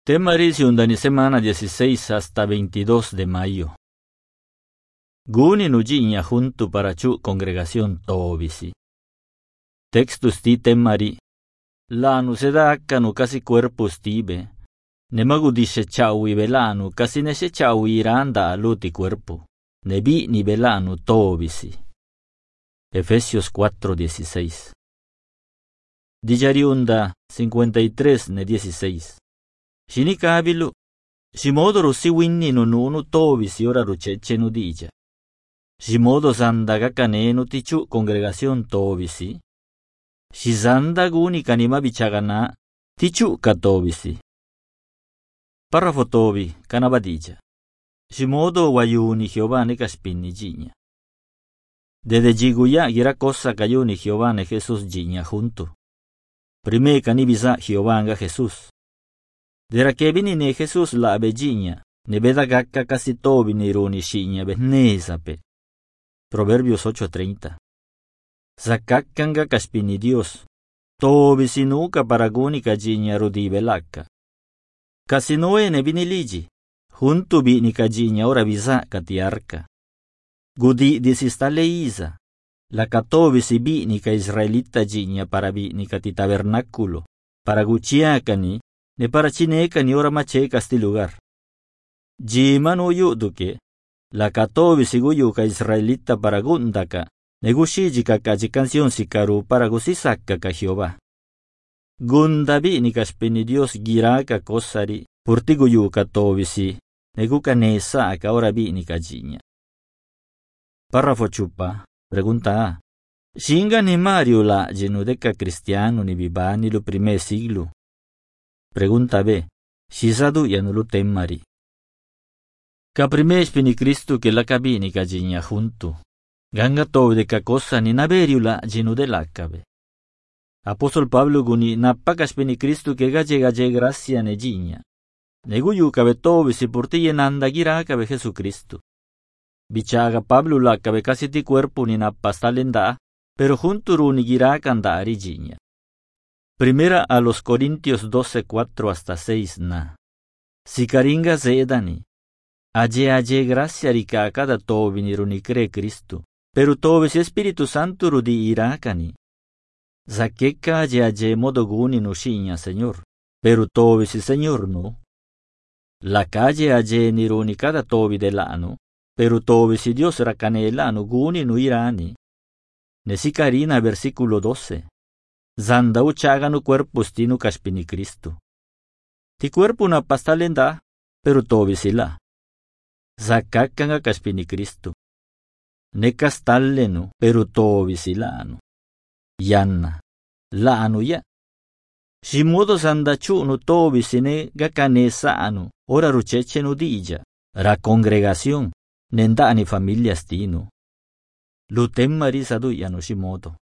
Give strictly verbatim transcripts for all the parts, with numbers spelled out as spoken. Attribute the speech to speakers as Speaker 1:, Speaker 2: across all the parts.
Speaker 1: Temaricium de semana dieciséis hasta veintidós de mayo. Guni nujiña junto para chu congregación tobisi. Textus ti temari. Lanu sedakanu casi cuerpus tibe. Nemagu dice chawi velanu casi nese chawi iranda aluti cuerpo. Nebi ni velanu tobisi. Efesios cuatro dieciséis. Dijariunda cincuenta y tres ne dieciséis. Shinikabilu, Shimodo si winni no nunu tobi si ora rucheche nu dija. Shimodo sandaga kanenu tichu congregación tobi si. Shizanda guni kanima bichagana tichu katobisi. Parrafo tobi kanabadija. Shimodo wayuni Jehová ne kaspini jiña. Desde jiguya gira cosa cayuni Jehová ne Jesús jiña junto. Prime kanibisa Jehová anga Jesús. Dera que vini ne Jesús la abejiña, ne veda gakka casi tobi ne ironi shiña benesape. Proverbios ocho treinta. Zakakanga kaspini Dios, tobi sinuka paragunica jiña rudi velaka. Casi noe ne vini ligi, junto vini kajiña ora visa katiarka. Gudi disista leisa, la katobi si vini ka israelita jiña para vini kati tabernáculo, para guchiakani, ne para chineca ni ora macheca sti lugar. Jima no yuduke, la katobi siguyu ka israelita para gundaka, negushiji ka kaji canción sikaru para gusisaka ka Jehová. Gundabi ni kaspini Dios giraka kosari, purtiguyu katobi si, neguka nesa ka ora bi ni kajiña. Párrafo chupa, pregunta A. Shinga ni Mario la genudeca cristiano ni vivani lo primer siglo. Pregunta B. Shizadu yanulu temari. Ka primesh pini Cristo que la cabini kajiña junto. Ganga tobi de ka cosa ni naberiula jinu de la cabe. Apóstol Pablo guni napakas pini Cristo que gaje gaje gracia ne jiña. Neguyu cabe tobi si por ti yenanda gira cabe Jesucristo. Bichaga Pablo la cabe casi ti cuerpo ni napastalenda, pero junto runi gira kanda ari jiña. Primera a los Corintios doce, cuatro hasta seis na. Sikaringa zedani. Aye aye gracia rica cada tobi ni runi cree Cristo. Pero tobi si Espíritu Santo rudi irakani. Zakeka aye aye modo guni no shiña Señor. Pero tobi si Señor no. La calle aye ni runi cada tobi de lano. Pero tobi si Dios rakane lano guni no irani. Nesikarina versículo doce. Zanda uchagano cuerpo stinu kaspini Cristo. Ti cuerpo na pastalenda, pero tobi sila. Zakakanga kaspini Cristo. Ne kastallenu, pero tobi silano. Yanna, laanu ya. Shimodo zanda chuno tobi sine gakane saanu, ora rucheche no dija. Ra congregación, nendani familia stinu. Lutem marisadu yano shimodo.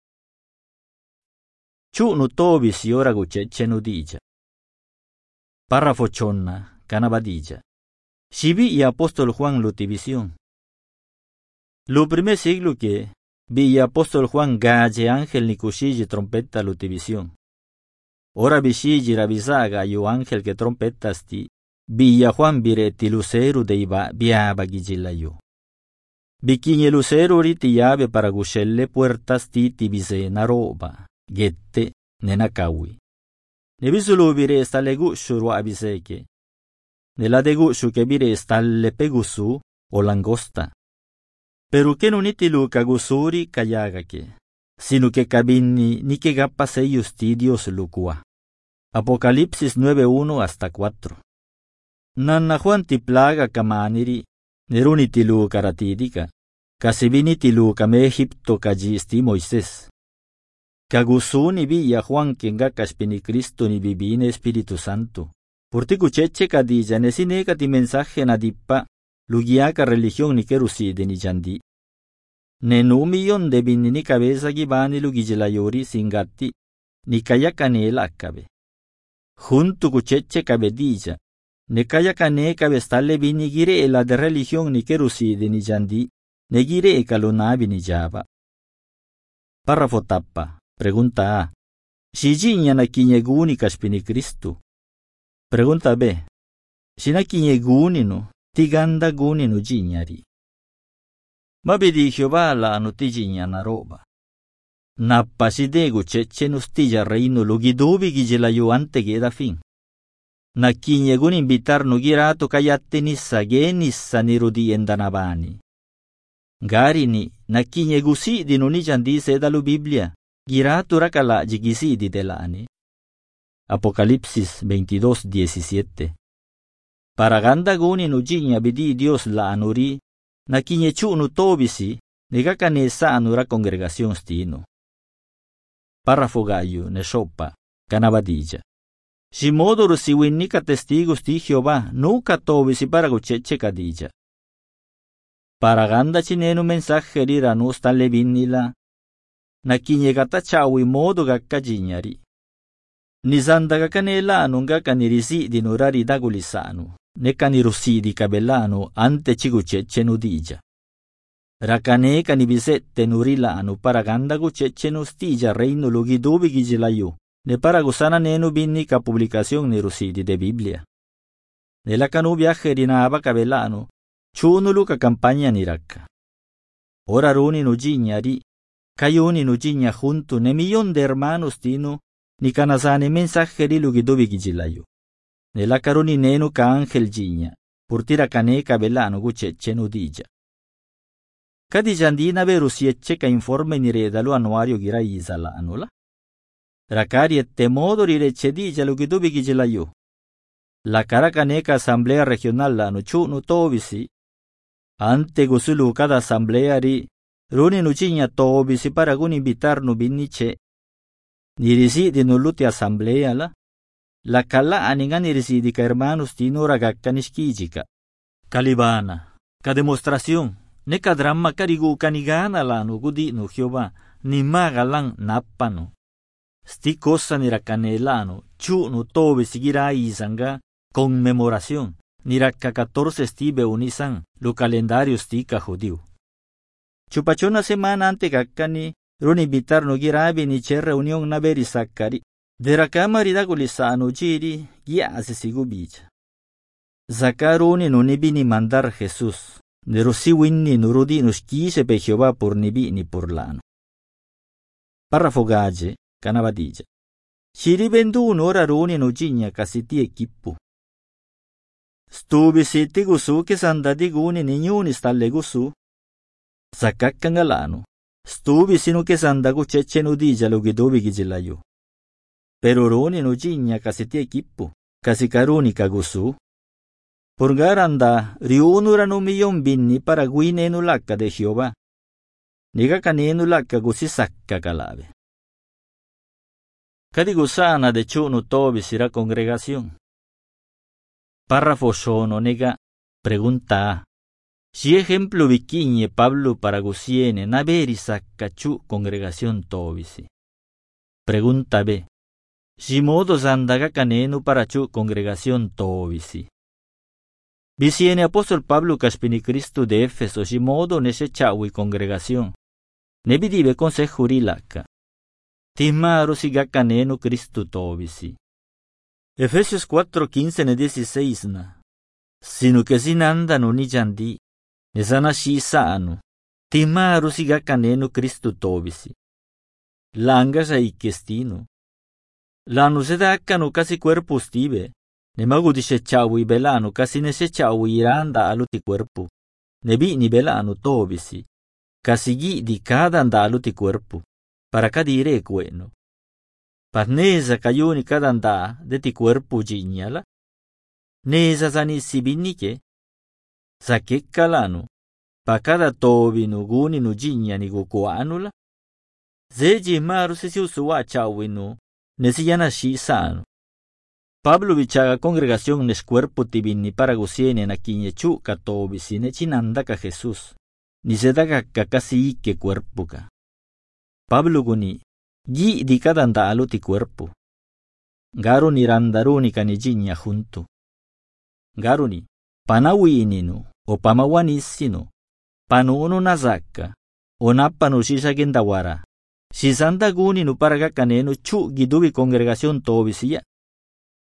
Speaker 1: Chuno tobi si ora gucheche no dija. Párrafo chonna, canabadija. Shibi y apóstol Juan lutivisión. Lo primer siglo que vi y apóstol Juan gaje ángel ni kushiji trompeta lutivisión. Ora bishiji rabizaga yu ángel que trompetas ti. Vi y Juan bireti lucero de iba biaba gijilayo. Bikinye lucero riti llave para gushelle puertas ti tibise naroba. Gette nenakawi. Nebisulu bire stalle gushuru abiseke. Nella de gushu che bire stalle pegusu o langosta. Pero que non itilu kagusuri kayagake. Sino que cabini ni que gappa seyus tidios lukua. Apocalipsis nueve uno hasta cuatro. Nanna Juan ti plaga kamaniri. Neruni tilu karatidika. Kasibini tilu kame Egipto kajisti Moisés. Kagusu ni vi ya Juan que kaspini Cristo ni vivine Espíritu Santo. Por ti kucheche kadija nesineka ti mensaje na dippa, lugiaka religión ni keruside ni jandi. Nenu millón de bini ni cabeza gibani lugijilayori singati, ni kayakane lakabe. Junto kucheche kabedija, ne kayakane kabestalle bini gire la de religión ni keruside ni jandi, ne gire kalunabi ni jaba. Párrafo tappa. Pregunta A. Shijiña na kiñeguni kaspini Cristo. Pregunta B. Sinakinye guninu, tiganda guninu jinyari. Mabidi Jehová la notijinya na roba. Napasidegu cecenu stilla reino lugidubi gijilayu ante geda fin. Nakinye gun invitar no girato kayatte nissa ge nissa nirudi endanabani. Garini nakinye gusidi no nijandi sedalu Biblia. Girato rakala jigisidi delani. Apocalipsis veintidós diecisiete. Paraganda guni no jinya bidi Dios la anuri. Nakinye chunu tobisi. Negakane sa anura congregación stino. Párrafo gayu ne sopa. Canabadilla. Si modo si winnika testigos di Jehová. Nunca tobisi para gucheche kadilla. Paraganda chinenu mensaje rira no stalle vinnila. Nakinye gata chawi modo gakka jinyari. Nizanda gakanela nunga kanirisi di nurari dagulisanu. Ne kanirusi di kabelano ante chigucheche nudija. Rakane kanibisette nurilanu paraganda gucheche nustija reino lugidubi gijilayu. Ne paragusana nenu binnika publicación nirusidi de Biblia. Nela kanu viaje rinaba kabelano. Chunulu ka campaña niraka. Ora runi no jinyari. Kayuni no jinya junto ne millón de hermanos tino. Ni kanazane mensaje lugidubi gijilayu. Nela karuni nenu ka ángel jinya. Purtira kane kabelano gucheche nudija. Kadijandina veru sieche ka informe ni redalu anuario gira izala anula. Rakari ette modo rirechedija lugidubi gijilayu. La cara kaneka asamblea regional la nuchu no tobisi. Ante gusulu cada asamblea ri. Runi nuchinya tobisi para gun invitar no biniche. Nirisidi no luti asamblea la. La kala aninga nirisidi ka hermanos tino ragakka nishkijika. Kalibana. Ka demostración. Ne ka drama karigu kanigana la no gudi no Jehová. Ni magalang napano. Sti cosa ni rakanelano. Chu no tobisi gira izanga. Conmemoración. Niraka catorce stibe unisan. Lo calendario stika judío. Chupachona semana ante gakkani. Runi invitar no girabi ni che reunión na beri sakkari. Deraka ridagulisano jiri. Giase sigubicha. Zakaruni no nibi ni mandar Jesús. Nerosi winni nurudi no skise pe Jehová por nibi ni por lano. Párrafo gaje. Canabadilla. Shiri benduno ora runi no jinya kasiti equipo. Stubi siti gusu che sandadi guni ninyuni stalle gusu. Sakakkangalano. Stubi sinu che sandagu cecce nudija lugidobi gijilayu. Pero runi no jinya kasiti equipo. Kasikaruni kagusu. Purgaranda riunura no millón binni para guine no laka de Jehová. Niga kanenu laka gusi sakka kalave. Kadigusana de chuno tobi sira congregación. Párrafo sono nega. Pregunta A. Si ejemplo viquiñe Pablo para gusiene naveri sakkachu congregación tobisi. Pregunta B. Si modo zandaga kanenu para chu congregación tobisi. Visiene apóstol Pablo kaspini Cristo de Éfeso si modo nese chawi congregación. Nebidive consejo rilaka. Timaro sigakanenu Cristo tobisi. Efesios cuatro quince ne dieciséis na. Sino que sinanda no nijandi. Nesana shisanu. Timaro sigakanenu Cristo tobisi. Langa sa ikestino. Lanu sedakanu casi cuerpo stive. Nemagu dishe chawi belano casi nese chawi iranda aluti cuerpo. Nebi ni belano tobisi. Casi gi di cada anda aluti cuerpo. Para cadire bueno. Parnesa cayuni cada anda de ti cuerpo gignala. Nesa sanisi binike. Sake calano. Pa cada tobi no guni no gigna ni gokuanula. Zeji maru se si usua chawi no. Nesiyana shi sano. Pablo bichaga congregación nes cuerpo tibini para gusiene na kinyechu ka tobi sine chinanda ka Jesús. Ni se daga ka casi ike cuerpo ka. Pablo guni, gi di cada andalo ti cuerpo. Garuni randaruni kanijinya junto. Garuni, panawininu, o pamawanisino, panuno nazaka, o napano shisagendawara. Shisanda guni no paraga kaneno chu gidubi congregación tobisiya.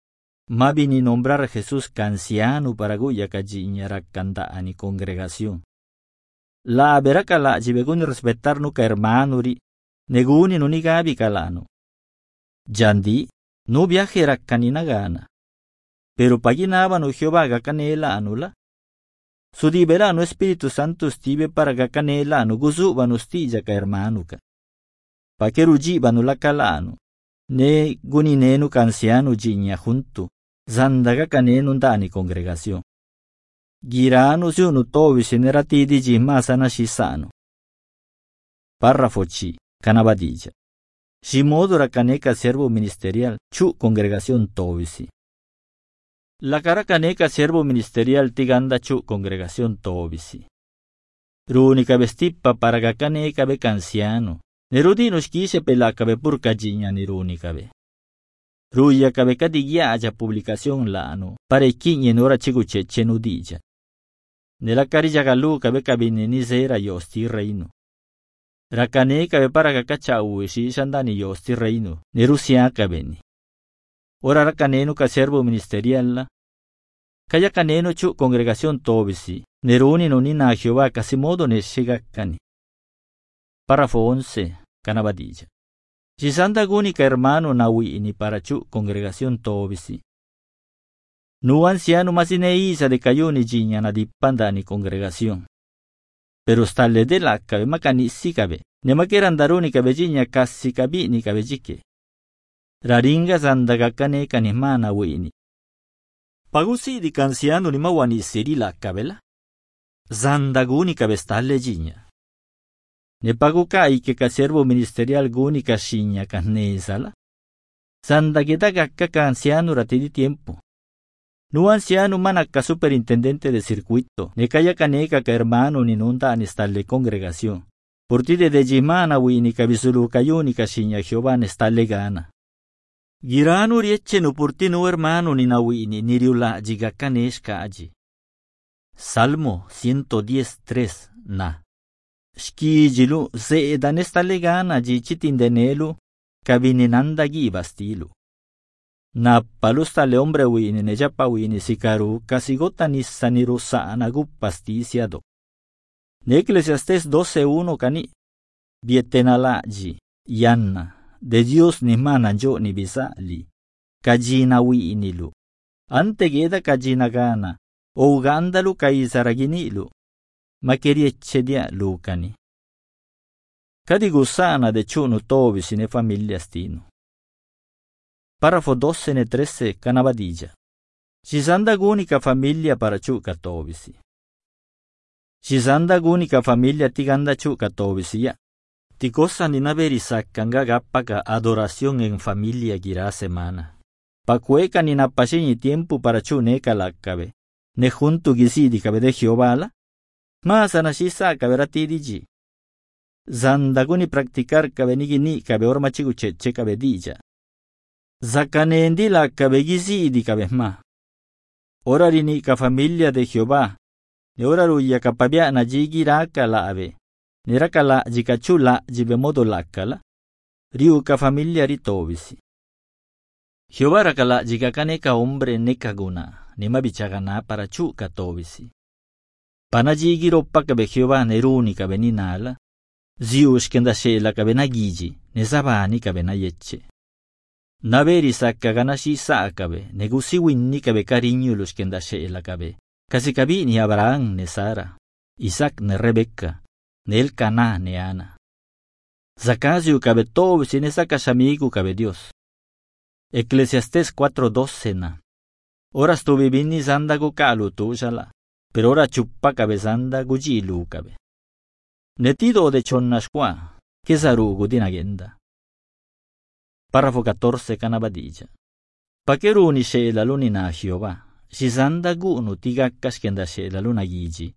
Speaker 1: Mabi ni nombrar a Jesús canciano para guya kajinya rakandaan ni congregación. La vera kala jibeguni respetar nu ka hermano ri, neguni nu ni gabi kalano. Jandi, no viaje rakkanina gana. Pero paginaba no Jehová gakanela anula. Su dibera no Espíritu Santo stive para gakanela anu guzu banustija ka hermano ka. Pakeruji banula kalano. Ne guni nenu canciano jinya junto. Zandaga kanenu ndani congregación. Girano si unu tovi seneratidi jimasana shisano. Párrafo chi, canabadilla. Shimodo rakaneka servo ministerial, chu congregación tovisi. La cara kaneka servo ministerial tiganda chu congregación tovisi. Runika vestipa para gakaneka be canciano. Nerudino shkise pelaka be purka jinya ni runika be. Ruya kabe kadigyaja publicación lano, para ikinye nora chiguche chenudija. Nela karija galu kabe kabine ni zera yosti reino. Rakane kabe para kakacha uishi shandani yosti reino, nerusia kabeni. Ora rakaneno ka servo ministerial la. Kaya kaneno chu congregación tobisi, neruni no ni na Jehová kasimodo ne shigakani. Párrafo once, canabadilla. Shisanda gunika hermano nawi ini para chu congregación tobisi. Nu anciano masineisa de cayuni jinya na dipanda ni congregación. Pero stalle de la cabe macanisi cabe, ne makeran daruni cabe jinya kasi cabi ni cabe jike. Raringa zanda gakane kanimana wini. Pagusi di canciano ni mawani siri la cabela. Zanda guni cabe stalle jinya. Ne pagukai que ka servo ministerial guni ka shinya kanesala. Sanda kita gakka ka anciano ratidi tiempo. Nu anciano manaka superintendente de circuito. Ne kaya kaneka ka hermano ni nunta anistalle congregación. Portide de jimana wini ka bisulu kayuni ka shinya Jehová nestalle gana. Girano rieche no portino hermano ni nawini ni riula jigakanesh ka aji. Salmo ciento diez, tres na. Shkijilu se danesta legana jichitindenelu kabininanda gibastilu. Na palusta le hombre wini nejapa wini sikaru kasigota nisaniru saanagu pasticiado. Ne Eclesiastés doce uno kani bietenalaji yanna de Dios ni mana yo ni bisali kajina winilu. Ante geda kajina gana o gandalu kaisaraginilu. Makerieccedia lucani. Cadigusana de chuno tobisi ne famiglia stino. Párrafo doce ne trece canabadilla. Cisanda gunica famiglia para chuca tobisi. Cisanda gunica famiglia tiganda chuca tobisi ya. Ticosa ni naveri saccanga gappaca adoración en familia gira semana. Pacueca ni napasini tiempo para chuneca la cabe. Ne junto gisidi cabe de Jehová la. Mas anashisa kabera tidiji. Zandaguni practicar kabenigi ni kabe orma chiguche che kabedija. Zakanendi la kabegisi di kabehma. Orari ni ka familia de Jehová. Ne oraru ya kapabia na jigi raka la ave. Ne raka la jikachula jibemodo lakala. Riu ka familia ritovisi. Jehová raka la jikakane ka hombre nekaguna. Nima bichagana para chu katovisi. Panajigiro pa kabe Jehová neruni kabe ninala. Ziush kenda shela kabe nagiji. Nezabani kabe nayeche. Naveri sakka ganashi sa kabe. Negusi winni kabe cariñulus kenda shela kabe. Kasi kabi ni Abraham ne Sara. Isaac ne Rebecca. Ne Elcana ne Ana. Zakazio kabe tob sin esa kasamiku kabe Dios. Eclesiastés cuatro doce na. Oras tu vivini zandago kalu tu shala. Pero ora chuppa cabezanda gujilu cabe. Netido de chonnashqua, que zarugo dinagenda. Párrafo catorce canabadilla. Pakeruni shela lunina Jehová, shizanda gunu tigakkas kenda shela luna giji.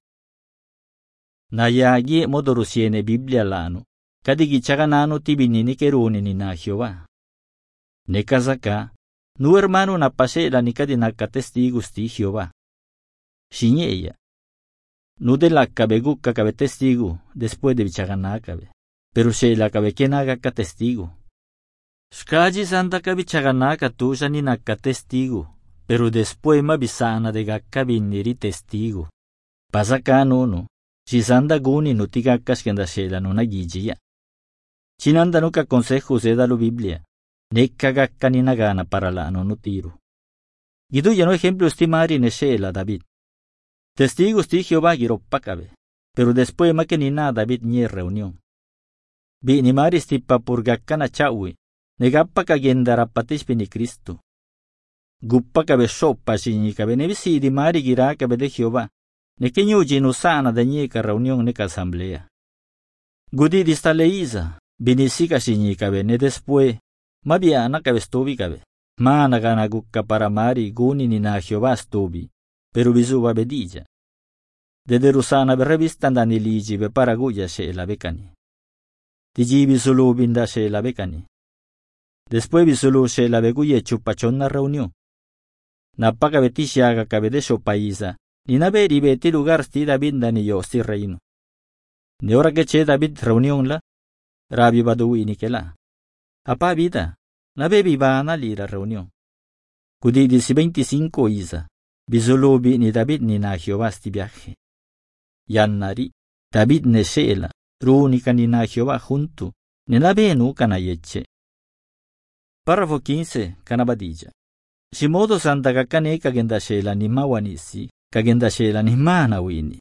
Speaker 1: Nayagi modorusiene Biblia lanu, kadigi chaganano tibinini keruni nina Jehová. Nekazaka, nu hermano na pasela ni kadinaka testigos ti Jehová. Shiñeya. No de la cabe guca cabe testigo después de bichagana cabe. Pero se la cabe quien haga ca testigo. Shkaji santa cabe chagana ca tuya ni naka testigo. pero después mabisana de gakkabiniri testigo. Pasakano no, sisanda guni no tigakas kenda shela no nagijiya. Chinanda no ka consejo seda lo Biblia, nekka gakkani nagana para la no no tiro. Gidu ya no ejemplo estimari ne shela David. Testigos ti Jehová giropakabe, pero después makenina David nye reunión. Bi ni maris tipa purgakkana chawi, negapaka gendarapatis ni Cristo. Guppakabe sopa signikabe nevisi di mari girakabe de Jehová. Nekenyo jinusana da nyeka reunión neka asamblea. Gudi di staleiza, binisika signikabe ne después, mabia nakabe stobikabe. Ma nagana gukka para mari guni ni na Jehová stobi, pero bisuba bedija. De derusana be revista ndani liji be para guya she la bekani. Tiji bisulu binda she la bekani. Después bisulu she la beguye chupachon na reunión. Napaka betishaga kabe de sho paisa. Ni nabe ribeti lugar sti David ni yo sti reino. Ni ora que che David reunión la, rabi badui ni que la. Apa vida, nabe vivana li la reunión. Kudi disi veinticinco isa, bisulubi ni David ni na Jehová sti viaje. Yannari, David ne shela, runica ni na Jehová junto, ni nabe nu kana yeche. Párrafo quince, canabadilla. Si modo santa kakane kagenda shela ni mawanisi, kagenda shela ni mana wini.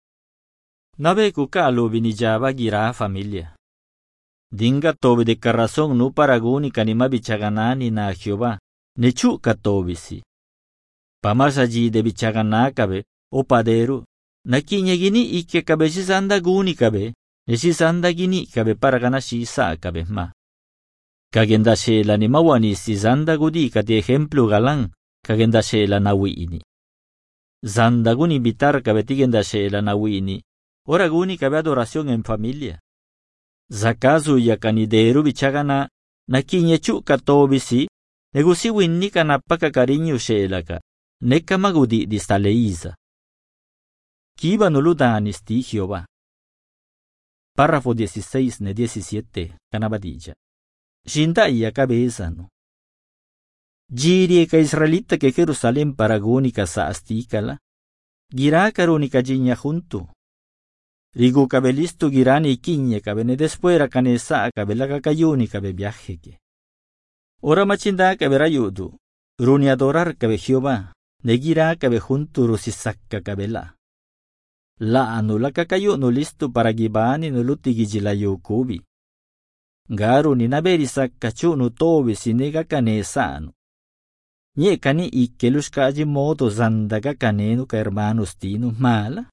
Speaker 1: Nabe kukalo binijaba gira familia. Dinga tobi de carrazón no paraguni kanima bichaganani na Jehová, nechu katobisi. Pamas allí de bichagana kabe, o padero, nakinya gini ike kabe sisanda guni kabe, nesisanda gini kabe paragana shisa kabe ma. Kagenda shela ni mawani sisanda gudi kati ejemplo galán, kagenda shela na wini. Zanda guni invitar kabe tigenda shela na wini, ora guni kabe adoración en familia. Zakazu yakanideru bichagana, nakinya chu katobisi, negusi winni kanapaka cariño shelaka, neka magudi distaleiza. Kiba nuludani sti Jehová. Párrafo dieciséis ne diecisiete, canabadilla. Shindaya cabezano. Jiri ka israelita que Jerusalén paragónica sa astikala, gira carónica jinya junto. Rigu cabelisto girani ikiñe cabene después canesa cabela cayuni cabe viaje que. Ora machinda cabera yudu, runi adorar cabe Jehová, negira cabe junto rusisaka cabela. La anula cacayo no listo para gibani no lutigijila yokubi. Garu ni naberi sakachu no tobi sinega canesano. Nye kani ikelushkaji modo zandaga caneno ka hermanos tino mala.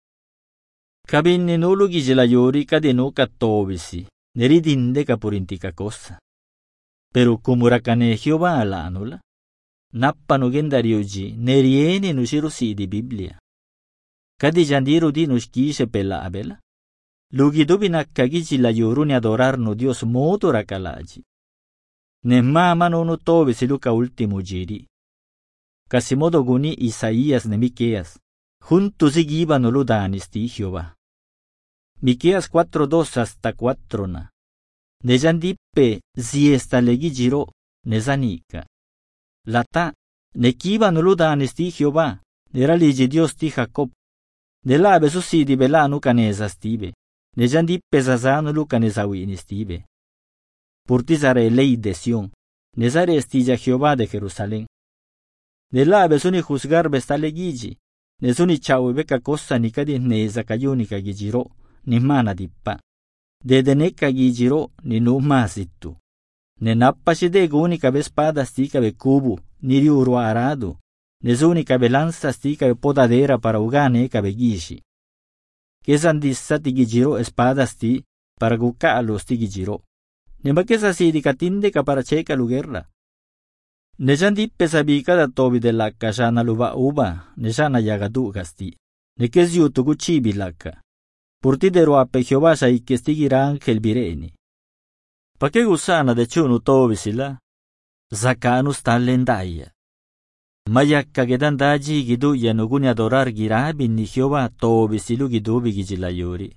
Speaker 1: Kabinni no lugijila yori kadeno katobisi, neridinde kapurintika cosa. Pero kumurakane Jehová la anula. Nappa no gendariuji, neriene no shirusi di Biblia. Kadi jandiru di nushkishe pela abela. Lugi dubina kagiji la yoruni adorarno Dios moto rakalaji. Ne mama no no tobe si luka ultimo giri. Kasimodo guni Isaías ne Miqueas. Juntos iba no ludanis ti Jehová. Miqueas cuatro dos hasta cuatro na. Ne jandippe si esta legi giro ne zanika. Lata ne kiba no ludanis ti Jehová. Ne raligi Dios ti Jacob. Ne labe susi di belanu canesa stive. Ne jandippe zazano luca ne zawini stive. Purtizare ley de Sion, nezare estilla Jehová de Jerusalén. Ne labe suni juzgar bestale gigi, ne suni chau beca cosa ni cadi neza cayunica gigiro, ni mana dippa. De deneca gigiro ni no masitu. Ne nappashi de gunica vespada stica be cubu, ni riuro arado, ne zunica be lanza stica be podadera para ugane cabe gishi. Que sandissa ti gigiro espada sti para gucalo sti gigiro. Ne makesa si di katinde ka para cheka lugerla. Ne jandippe sabika da tobi de laka shana luba uba, ne shana yagadu gasti. Ne keziu tugu chibi laka. Purti dero ape Jehová sa ikesti gira angel bireni. Pa ke gusana de chunu tobi sila? Zakanu stallendaya. Mayakka gedandaji gidu yanuguni adorar gira binni Jehová tobi silu gidu bigijila yuri.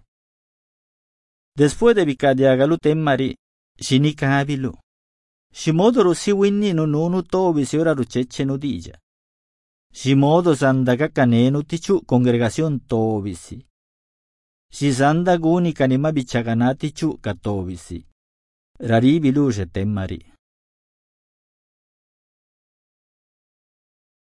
Speaker 1: Después de bikadiagalu temmari, Shinika abilu. Shimodoro si winni no nunu tobi si ora rucheche no dija. Si modo sanda kakanenu tichu congregación tobisi. Si sanda guni kanima bichaganati chu katobisi. Rari bilushe temmari.